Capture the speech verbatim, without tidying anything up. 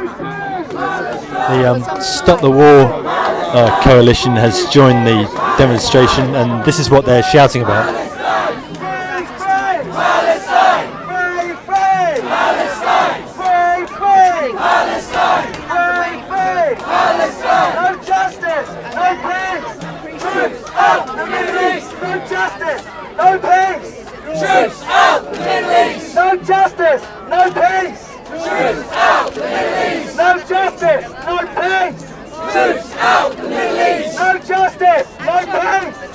The um, Stop the War uh, coalition has joined the demonstration, and this is what they're shouting about. No justice, no peace. Troops out the Middle East. No justice, no peace. Troops out the Middle East. No justice, no peace. Troops out the Middle East. No justice, no peace. Troops out the Middle East. No justice, no peace.